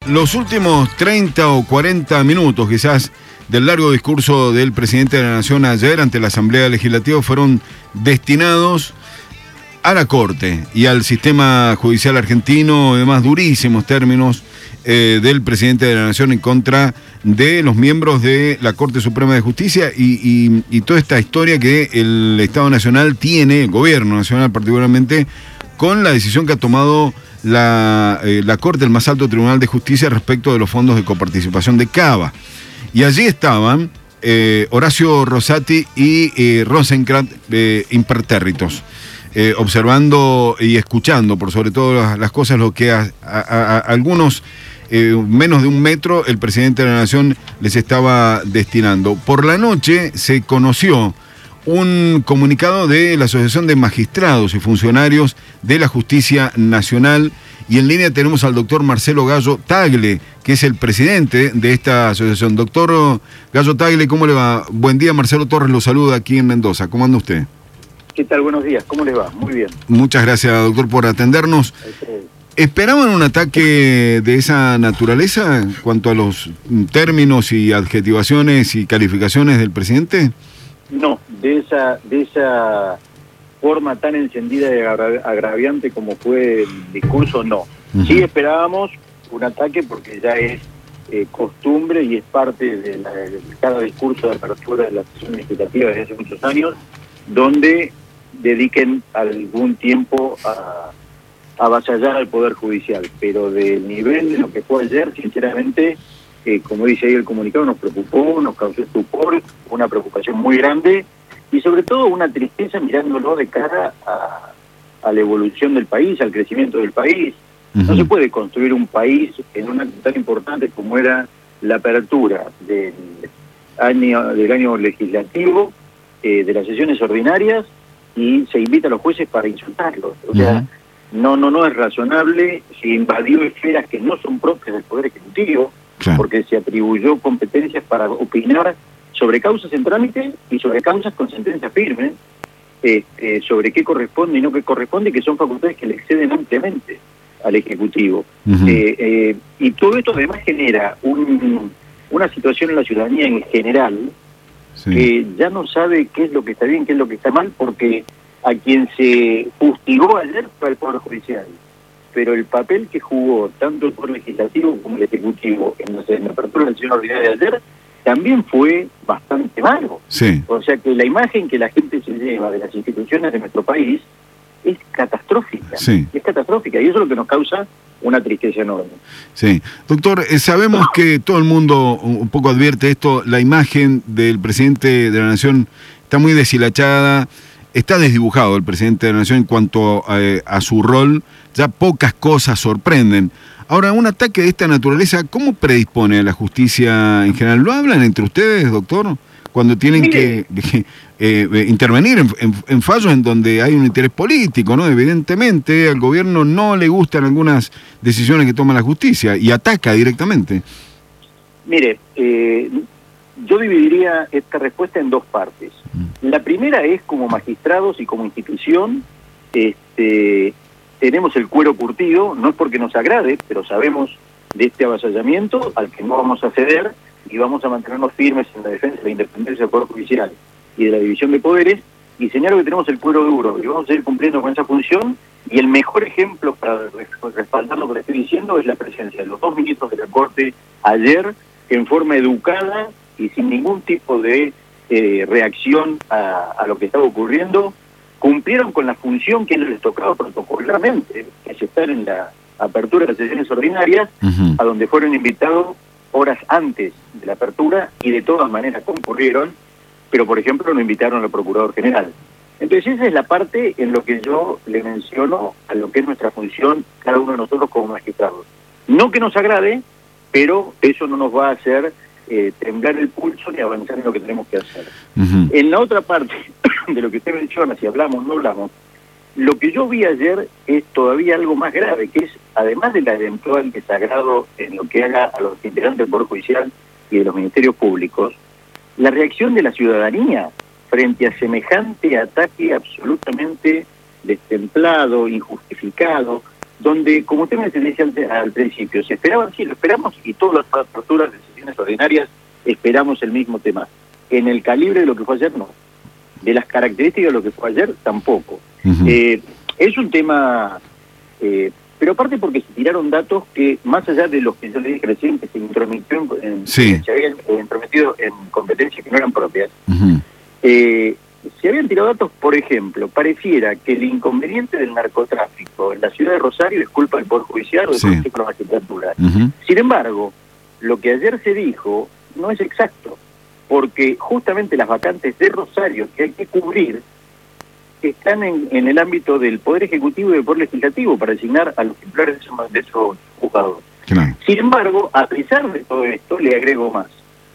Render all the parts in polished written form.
los últimos 30 o 40 minutos quizás del largo discurso del presidente de la Nación ayer ante la Asamblea Legislativa fueron destinados a la Corte y al sistema judicial argentino, además durísimos términos del presidente de la Nación en contra de los miembros de la Corte Suprema de Justicia y toda esta historia que el Estado Nacional tiene, el Gobierno Nacional particularmente, con la decisión que ha tomado la Corte, el más alto Tribunal de Justicia, respecto de los fondos de coparticipación de Cava. Y allí estaban Horacio Rosati y Rosenkrantz, impertérritos, observando y escuchando, por sobre todo las cosas, lo que a algunos menos de un metro el presidente de la Nación les estaba destinando. Por la noche se conoció un comunicado de la Asociación de Magistrados y Funcionarios de la Justicia Nacional, y en línea tenemos al doctor Marcelo Gallo Tagle, que es el presidente de esta asociación. Doctor Gallo Tagle, ¿cómo le va? Buen día, Marcelo Torres lo saluda aquí en Mendoza. ¿Cómo anda usted? ¿Qué tal? Buenos días, ¿cómo le va? Muy bien. Muchas gracias, doctor, por atendernos. ¿Esperaban un ataque de esa naturaleza en cuanto a los términos y adjetivaciones y calificaciones del presidente? No, de esa forma tan encendida y agraviante como fue el discurso, no. Sí esperábamos un ataque porque ya es costumbre y es parte de cada discurso de apertura de la sesión legislativa desde hace muchos años, donde dediquen algún tiempo a avasallar al Poder Judicial, pero del nivel de lo que fue ayer, sinceramente, como dice ahí el comunicado, nos preocupó, nos causó estupor, una preocupación muy grande y sobre todo una tristeza mirándolo de cara a la evolución del país, al crecimiento del país. No se puede construir un país en un acto tan importante como era la apertura del año legislativo, de las sesiones ordinarias, y se invita a los jueces para insultarlos. O sea, no es razonable. Se invadió esferas que no son propias del Poder Ejecutivo, porque se atribuyó competencias para opinar sobre causas en trámite y sobre causas con sentencia firme, sobre qué corresponde y no qué corresponde, que son facultades que le exceden ampliamente al Ejecutivo. Y todo esto además genera una situación en la ciudadanía en general, que ya no sabe qué es lo que está bien, qué es lo que está mal, porque a quien se fustigó ayer fue el Poder Judicial, pero el papel que jugó tanto el Poder Legislativo como el Ejecutivo en la apertura de la sesión ordinaria de ayer también fue bastante malo. O sea que la imagen que la gente se lleva de las instituciones de nuestro país es catastrófica, es catastrófica, y eso es lo que nos causa una tristeza enorme. Sí, doctor, sabemos que todo el mundo un poco advierte esto, la imagen del presidente de la Nación está muy deshilachada, está desdibujado el presidente de la Nación en cuanto a su rol, ya pocas cosas sorprenden. Ahora, un ataque de esta naturaleza, ¿cómo predispone a la justicia en general? ¿Lo hablan entre ustedes, doctor? Cuando tienen que intervenir en fallos en donde hay un interés político, ¿no? Evidentemente al gobierno no le gustan algunas decisiones que toma la justicia y ataca directamente. Mire, yo dividiría esta respuesta en dos partes. La primera es, como magistrados y como institución, tenemos el cuero curtido, no es porque nos agrade, pero sabemos de este avasallamiento al que no vamos a ceder y vamos a mantenernos firmes en la defensa de la independencia del Poder Judicial y de la división de poderes, y señalo que tenemos el cuero duro y vamos a ir cumpliendo con esa función, y el mejor ejemplo para respaldar lo que le estoy diciendo es la presencia de los dos ministros de la Corte ayer, que en forma educada y sin ningún tipo de reacción a lo que estaba ocurriendo, cumplieron con la función que les tocaba protocolarmente, que es estar en la apertura de las sesiones ordinarias, a donde fueron invitados horas antes de la apertura y de todas maneras concurrieron, pero por ejemplo no invitaron al Procurador General. Entonces esa es la parte en lo que yo le menciono a lo que es nuestra función, cada uno de nosotros como magistrados. No que nos agrade, pero eso no nos va a hacer temblar el pulso ni avanzar en lo que tenemos que hacer. En la otra parte de lo que usted menciona, si hablamos, no hablamos, lo que yo vi ayer es todavía algo más grave, que es, además del eventual desagrado en lo que haga a los integrantes del Poder Judicial y de los ministerios públicos, la reacción de la ciudadanía frente a semejante ataque absolutamente destemplado, injustificado, donde, como usted me decía al principio, se esperaban, sí, lo esperamos, y todas las aperturas de sesiones ordinarias esperamos el mismo tema. En el calibre de lo que fue ayer, no. De las características de lo que fue ayer, tampoco. Es un tema, pero aparte porque se tiraron datos que, más allá de los que yo le dije recién, que se intrometió se habían intrometido en competencias que no eran propias, se habían tirado datos, por ejemplo, pareciera que el inconveniente del narcotráfico en la ciudad de Rosario es culpa del Poder Judicial o del Consejo de la Magistratura. Sin embargo, lo que ayer se dijo no es exacto, porque justamente las vacantes de Rosario que hay que cubrir están en el ámbito del Poder Ejecutivo y del Poder Legislativo para designar a los titulares de esos juzgados. Sin embargo, a pesar de todo esto, le agrego más.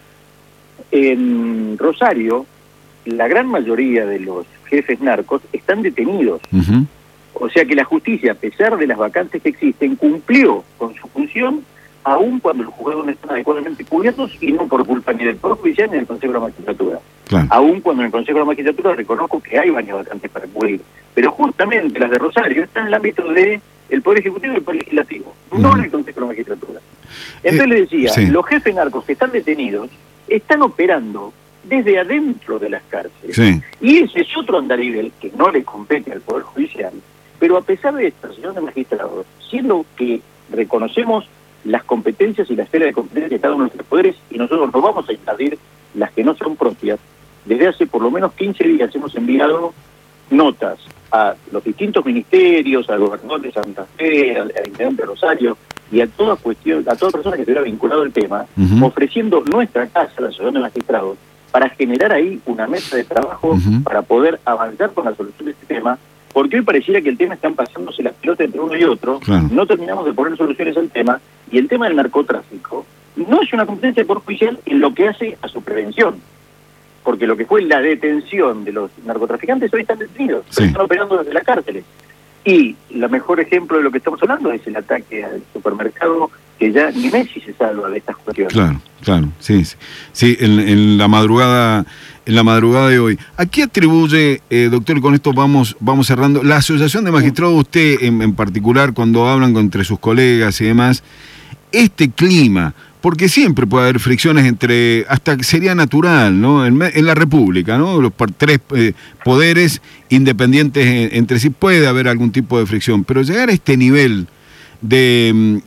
En Rosario, la gran mayoría de los jefes narcos están detenidos. O sea que la justicia, a pesar de las vacantes que existen, cumplió con su función, aun cuando los juzgados no están adecuadamente cubiertos, y no por culpa ni del Poder Judicial ni del Consejo de la Magistratura. Aun cuando en el Consejo de la Magistratura reconozco que hay varias vacantes para cubrir. Pero justamente las de Rosario están en el ámbito del Poder Ejecutivo y del Poder Legislativo, no en el Consejo de la Magistratura. Entonces le decía, los jefes narcos que están detenidos están operando desde adentro de las cárceles. Y ese es otro andarivel que no le compete al Poder Judicial. Pero a pesar de esto, señor magistrado, siendo que reconocemos las competencias y la esfera de competencia de cada uno de nuestros poderes, y nosotros no vamos a invadir las que no son propias, desde hace por lo menos 15 días hemos enviado notas a los distintos ministerios, al gobernador de Santa Fe, al intendente de Rosario, y a toda persona que estuviera vinculado al tema, ofreciendo nuestra casa, la Asociación de Magistrados, para generar ahí una mesa de trabajo para poder avanzar con la solución de este tema, porque hoy pareciera que el tema están pasándose las pelotas entre uno y otro, no terminamos de poner soluciones al tema, y el tema del narcotráfico no es una competencia del Poder Judicial en lo que hace a su prevención, porque lo que fue la detención de los narcotraficantes hoy están detenidos, pero están operando desde las cárceles. Y el mejor ejemplo de lo que estamos hablando es el ataque al supermercado, que ya ni Messi se salva de estas cuestiones. Claro, sí, en la madrugada de hoy. ¿A qué atribuye, doctor, y con esto vamos cerrando, la Asociación de Magistrados, usted en particular, cuando hablan entre sus colegas y demás, este clima? Porque siempre puede haber fricciones hasta sería natural, ¿no? En la República, ¿no? Los tres poderes independientes entre sí puede haber algún tipo de fricción, pero llegar a este nivel de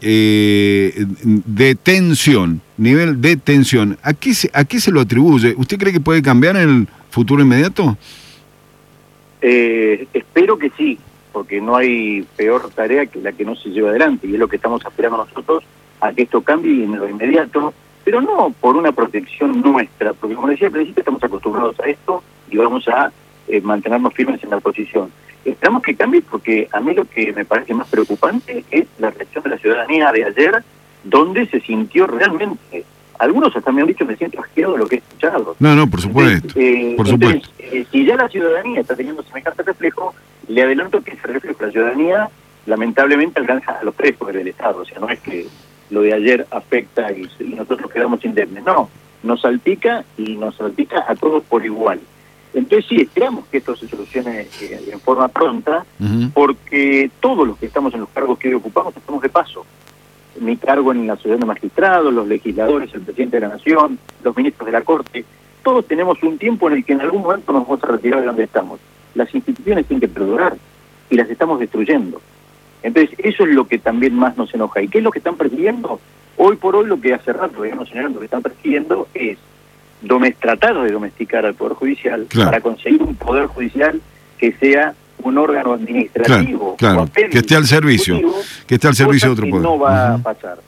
tensión, ¿a qué se lo atribuye? ¿Usted cree que puede cambiar en el futuro inmediato? Espero que sí, porque no hay peor tarea que la que no se lleva adelante, y es lo que estamos aspirando nosotros, a que esto cambie en lo inmediato, pero no por una protección nuestra, porque como decía al principio, estamos acostumbrados a esto y vamos a mantenernos firmes en la posición. Esperamos que cambie, porque a mí lo que me parece más preocupante es la reacción de la ciudadanía de ayer, donde se sintió realmente, algunos hasta me han dicho, me siento asqueado de lo que he escuchado. No, por supuesto. Entonces, si ya la ciudadanía está teniendo semejante reflejo, le adelanto que ese reflejo de la ciudadanía lamentablemente alcanza a los tres poderes del Estado. O sea, no es que lo de ayer afecta y nosotros quedamos indemnes. No, nos salpica, y nos salpica a todos por igual. Entonces sí, esperamos que esto se solucione en forma pronta, porque todos los que estamos en los cargos que hoy ocupamos estamos de paso. Mi cargo en la Asociación de Magistrados, los legisladores, el presidente de la Nación, los ministros de la Corte, todos tenemos un tiempo en el que en algún momento nos vamos a retirar de donde estamos. Las instituciones tienen que perdurar y las estamos destruyendo. Entonces, eso es lo que también más nos enoja. ¿Y qué es lo que están persiguiendo? Hoy por hoy, lo que hace rato venimos señalando que están persiguiendo es tratar de domesticar al Poder Judicial, para conseguir un Poder Judicial que sea un órgano administrativo, que esté al servicio, de otro poder. No va a pasar.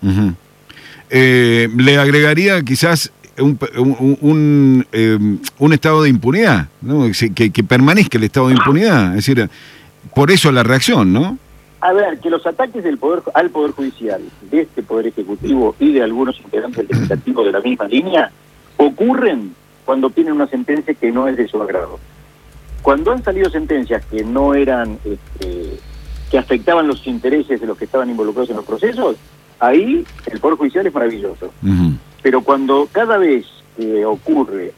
Le agregaría quizás un estado de impunidad, ¿no? Que permanezca el estado de impunidad, es decir, por eso la reacción, ¿no? A ver, que los ataques al Poder Judicial, de este Poder Ejecutivo y de algunos integrantes del Legislativo de la misma línea, ocurren cuando tienen una sentencia que no es de su agrado. Cuando han salido sentencias que no eran, que afectaban los intereses de los que estaban involucrados en los procesos, ahí el Poder Judicial es maravilloso. Pero cuando cada vez ocurre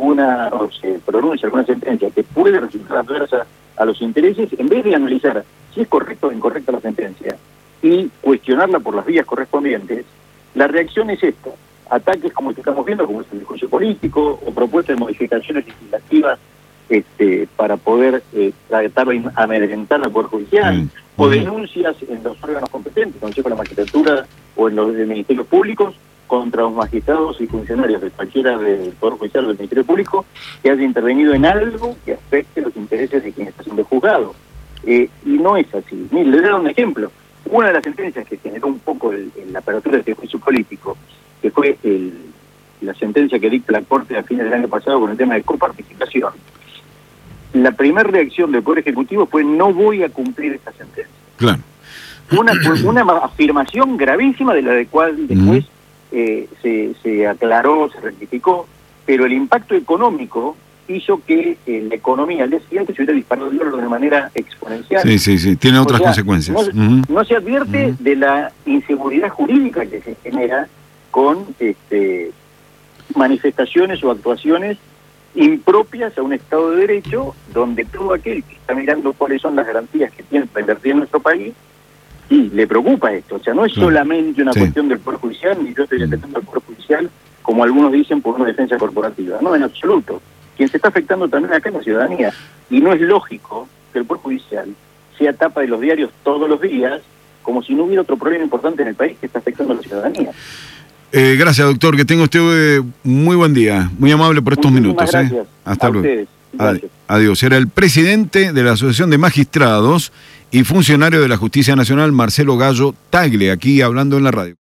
o se pronuncia alguna sentencia que puede resultar adversa a los intereses, en vez de analizar si es correcta o incorrecta la sentencia y cuestionarla por las vías correspondientes, la reacción es esta: ataques como el que estamos viendo, como es el juicio político, o propuestas de modificaciones legislativas para poder tratar de amedrentar al Poder Judicial, o denuncias en los órganos competentes, Consejo de la Magistratura o en los ministerios públicos, contra los magistrados y funcionarios de cualquiera del Poder Judicial o del Ministerio Público que haya intervenido en algo que afecte los intereses de quien está siendo juzgado. Y no es así. Mire, le voy a dar un ejemplo. Una de las sentencias que generó un poco la apertura de este juicio político, que fue la sentencia que dicta la Corte a fines del año pasado con el tema de coparticipación, la primera reacción del Poder Ejecutivo fue: no voy a cumplir esta sentencia. Claro. Una afirmación gravísima de la cual después se aclaró, se rectificó, pero el impacto económico hizo que la economía al día siguiente se hubiera disparado el dólar de manera exponencial. Sí, tiene otras consecuencias. No se advierte de la inseguridad jurídica que se genera con manifestaciones o actuaciones impropias a un Estado de Derecho, donde todo aquel que está mirando cuáles son las garantías que tiene para invertir en nuestro país, y le preocupa esto. O sea, no es solamente una cuestión del Poder Judicial, ni yo estoy defendiendo al Poder Judicial, como algunos dicen, por una defensa corporativa. No, en absoluto. Quien se está afectando también acá es la ciudadanía. Y no es lógico que el Poder Judicial sea tapa de los diarios todos los días, como si no hubiera otro problema importante en el país que está afectando a la ciudadanía. Gracias, doctor. Que tenga usted muy buen día. Muy amable por estos minutos. Gracias. Hasta luego. Ustedes. Adiós. Era el presidente de la Asociación de Magistrados y funcionario de la Justicia Nacional, Marcelo Gallo Tagle, aquí hablando en la radio.